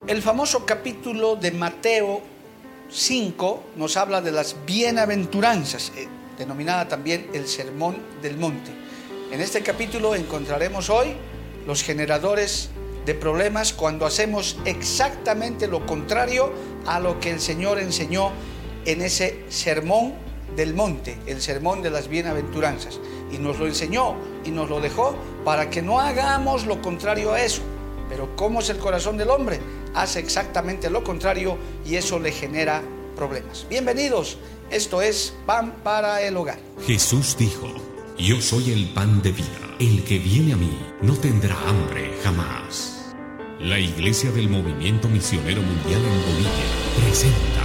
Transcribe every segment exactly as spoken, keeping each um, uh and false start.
El famoso capítulo de Mateo cinco nos habla de las bienaventuranzas, eh, denominada también el Sermón del Monte. En este capítulo encontraremos hoy los generadores de problemas cuando hacemos exactamente lo contrario a lo que el Señor enseñó en ese Sermón del Monte, el Sermón de las Bienaventuranzas. Y nos lo enseñó y nos lo dejó para que no hagamos lo contrario a eso. Pero ¿cómo es el corazón del hombre? Hace exactamente lo contrario y eso le genera problemas. Bienvenidos, esto es Pan para el Hogar. Jesús dijo: yo soy el pan de vida. El que viene a mí no tendrá hambre jamás. La Iglesia del Movimiento Misionero Mundial en Bolivia presenta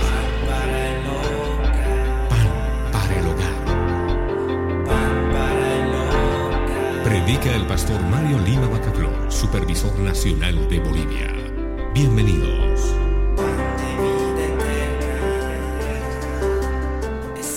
Pan para el Hogar. Pan para el Hogar. Predica el pastor Mario Lima Bacaflor, supervisor nacional de Bolivia. Bienvenidos. Pan de vida eterna es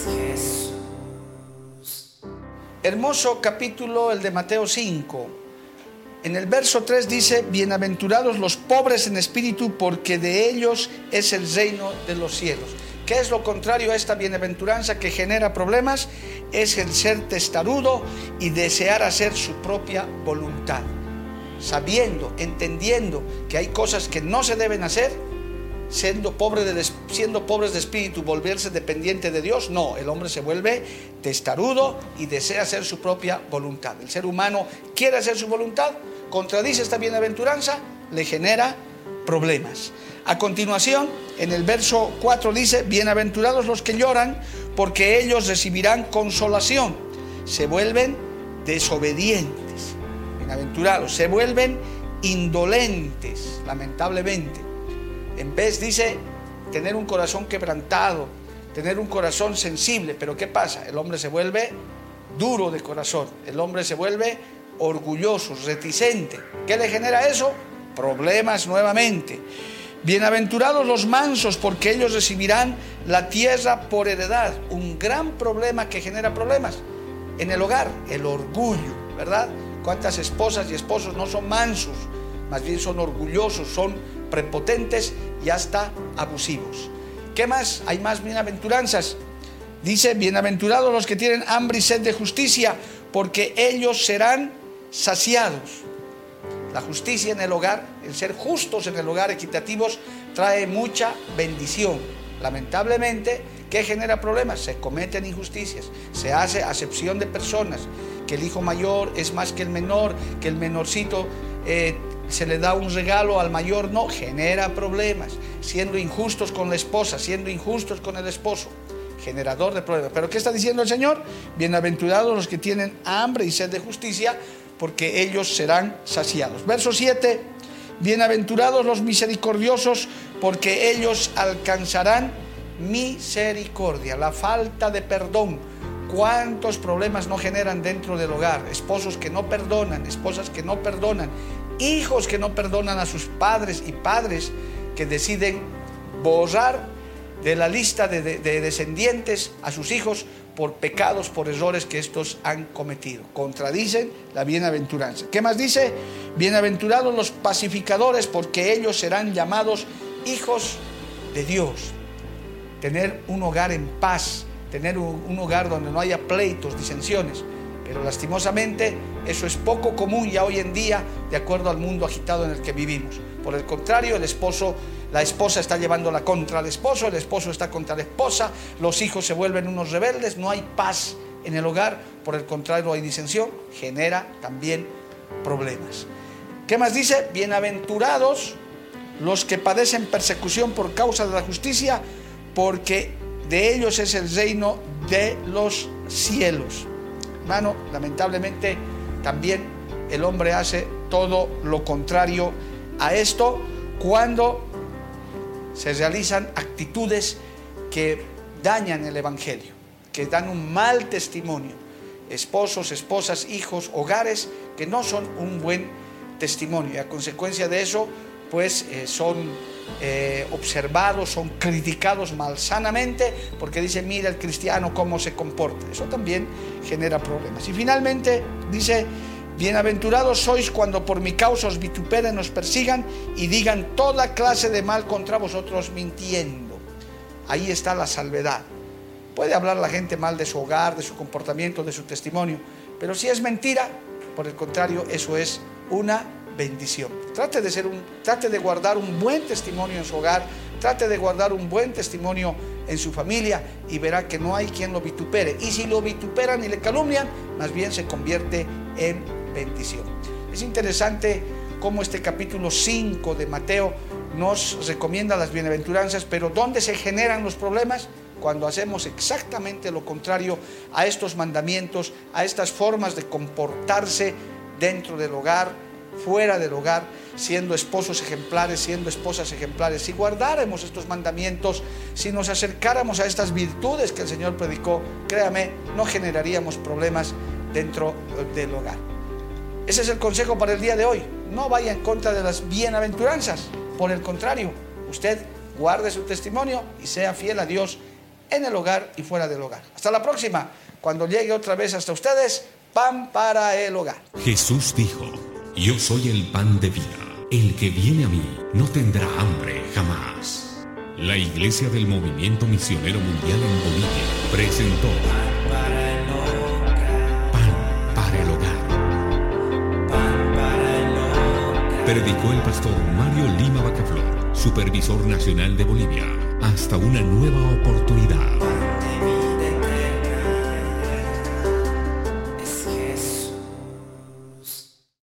Jesús. Hermoso capítulo el de Mateo cinco. En el verso tres dice: bienaventurados los pobres en espíritu, porque de ellos es el reino de los cielos. ¿Qué es lo contrario a esta bienaventuranza que genera problemas? Es el ser testarudo y desear hacer su propia voluntad. Sabiendo, entendiendo que hay cosas que no se deben hacer, siendo, pobre de, siendo pobres de espíritu, volverse dependiente de Dios. No, el hombre se vuelve testarudo y desea hacer su propia voluntad. El ser humano quiere hacer su voluntad, contradice esta bienaventuranza, le genera problemas. A continuación, en el verso cuatro dice: bienaventurados los que lloran, porque ellos recibirán consolación. Se vuelven desobedientes. Bienaventurados, se vuelven indolentes, lamentablemente. En vez, dice, tener un corazón quebrantado, tener un corazón sensible. Pero ¿qué pasa? El hombre se vuelve duro de corazón, el hombre se vuelve orgulloso, reticente. ¿Qué le genera eso? Problemas nuevamente. Bienaventurados los mansos, porque ellos recibirán la tierra por heredad. Un gran problema que genera problemas en el hogar, el orgullo, ¿verdad? ¿Cuántas esposas y esposos no son mansos? Más bien son orgullosos, son prepotentes y hasta abusivos. ¿Qué más? Hay más bienaventuranzas. Dice: bienaventurados los que tienen hambre y sed de justicia, porque ellos serán saciados. La justicia en el hogar, el ser justos en el hogar, equitativos, trae mucha bendición. Lamentablemente, ¿qué genera problemas? Se cometen injusticias, se hace acepción de personas, que el hijo mayor es más que el menor, que el menorcito eh, se le da un regalo al mayor. No, genera problemas. Siendo injustos con la esposa, siendo injustos con el esposo, generador de problemas. ¿Pero qué está diciendo el Señor? Bienaventurados los que tienen hambre y sed de justicia, porque ellos serán saciados. Verso siete: bienaventurados los misericordiosos, porque ellos alcanzarán misericordia. La falta de perdón, ¿cuántos problemas no generan dentro del hogar? Esposos que no perdonan, esposas que no perdonan, hijos que no perdonan a sus padres y padres que deciden borrar de la lista de, de, de descendientes a sus hijos por pecados, por errores que estos han cometido. Contradicen la bienaventuranza. ¿Qué más dice? Bienaventurados los pacificadores, porque ellos serán llamados hijos de Dios. Tener un hogar en paz, tener un, un hogar donde no haya pleitos, disensiones. Pero lastimosamente eso es poco común ya hoy en día, de acuerdo al mundo agitado en el que vivimos. Por el contrario, el esposo, la esposa está llevándola contra el esposo, el esposo está contra la esposa, los hijos se vuelven unos rebeldes, no hay paz en el hogar. Por el contrario, hay disensión, genera también problemas. ¿Qué más dice? Bienaventurados los que padecen persecución por causa de la justicia, porque de ellos es el reino de los cielos. Hermano, lamentablemente también el hombre hace todo lo contrario a esto cuando se realizan actitudes que dañan el evangelio, que dan un mal testimonio. Esposos, esposas, hijos, hogares que no son un buen testimonio, y a consecuencia de eso pues eh, son eh, observados, son criticados malsanamente, porque dicen: mira el cristiano cómo se comporta. Eso también genera problemas. Y finalmente dice: Bienaventurados sois cuando por mi causa os vituperen, os persigan y digan toda clase de mal contra vosotros mintiendo. Ahí está la salvedad. Puede hablar la gente mal de su hogar, de su comportamiento, de su testimonio, pero si es mentira, por el contrario, eso es una bendición. Trate de ser un, trate de guardar un buen testimonio en su hogar, trate de guardar un buen testimonio en su familia y verá que no hay quien lo vitupere. Y si lo vituperan y le calumnian, más bien se convierte en bendición. Es interesante cómo este capítulo cinco de Mateo nos recomienda las bienaventuranzas, pero ¿dónde se generan los problemas? Cuando hacemos exactamente lo contrario a estos mandamientos, a estas formas de comportarse dentro del hogar, fuera del hogar, siendo esposos ejemplares, siendo esposas ejemplares. Si guardáramos estos mandamientos, si nos acercáramos a estas virtudes que el Señor predicó, créame, no generaríamos problemas dentro del hogar. Ese es el consejo para el día de hoy. No vaya en contra de las bienaventuranzas. Por el contrario, usted guarde su testimonio y sea fiel a Dios en el hogar y fuera del hogar. Hasta la próxima, cuando llegue otra vez hasta ustedes, pan para el hogar. Jesús dijo: yo soy el pan de vida. El que viene a mí no tendrá hambre jamás. La Iglesia del Movimiento Misionero Mundial en Bolivia presentó para el hogar. Pan para el hogar. Pan para el hogar. Predicó el pastor Mario Lima Bacaflor, supervisor nacional de Bolivia. Hasta una nueva oportunidad.